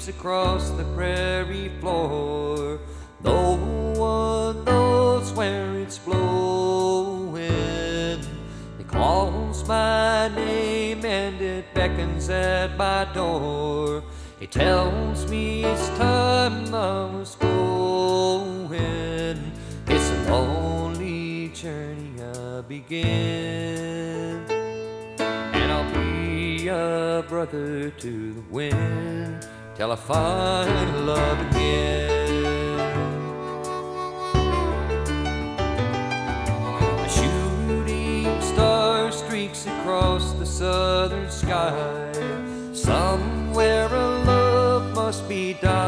sweeps across the prairie floor. No one knows where it's blowing. It calls my name and it beckons at my door. It tells me it's time I was going. It's a lonely journey I begin, and I'll be a brother to the wind till I find love again. A shooting star streaks across the southern sky. Somewhere a love must be dying.